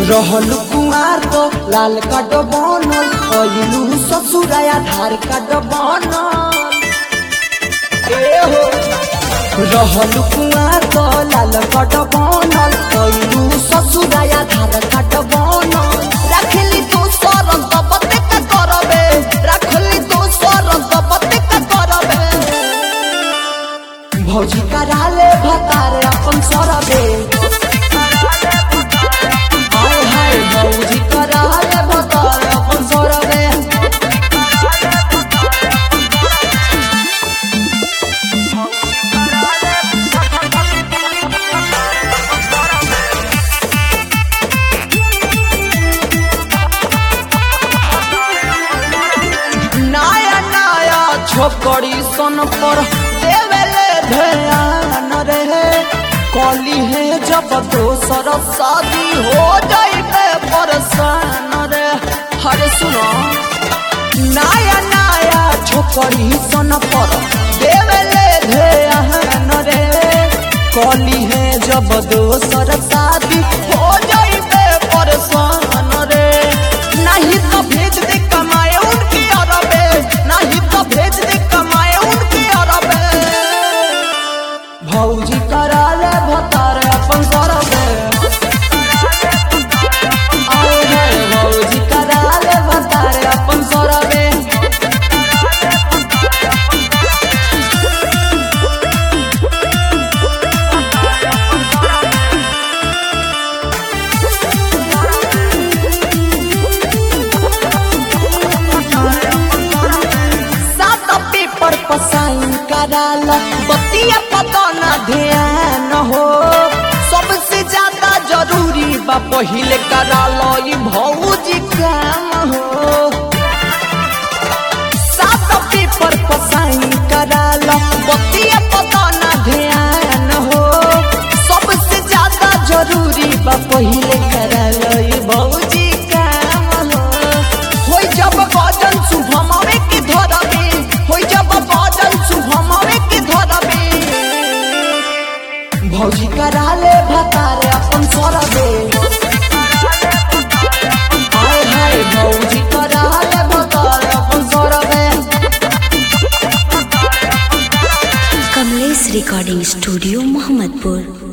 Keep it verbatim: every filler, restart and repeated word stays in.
रहल कुमार तो लाल कार्ड बनल कइलू ससुराया आधार कार्ड बनल ए हो रहल कुमार तो लाल कार्ड बनल कइलू ससुराया आधार कार्ड बनल रखली तू सरल तो बते का करबे रखली तू सरल तो बते का करबे भौजी कराले भतार अपन सरबे भौजी कराले भतार अपन सरबे नया नया छोकरी सन पर देवेले ध्यान रे कली है जब दोसर शादी हो जाइबे परेशान रे हरे सुनो नया नया छोकरी सन पर देवेले ध्यान रे कली है जब दोसर शादी हो जाइबे परेशान रे नहीं तो भेज दे कमाए उनके अरबे नहीं तो भेज दे कमाए उनके अरबे भौजी कराले भतार अपन सरबे आए है भौजी कराले भतार अपन सरबे सात पेपर पर साइन कराला बतिया पता ना ध्यान हो सबसे ज्यादा जरूरी बा पहिले कराला ई भौजी काम हो सात पेपर पर साइन कराला बतिया पता ना ध्यान हो सबसे ज्यादा जरूरी बा पहिले कराला ई भौजी काम हो होई जब भजन शुभमवे के धरबे होई जब भजन शुभमवे के धरबे भौजी कराले भतार अपन सरबे हाय हाय भौजी कराले भतार अपन सरबे। Kamlesh recording studio Mohammadpur.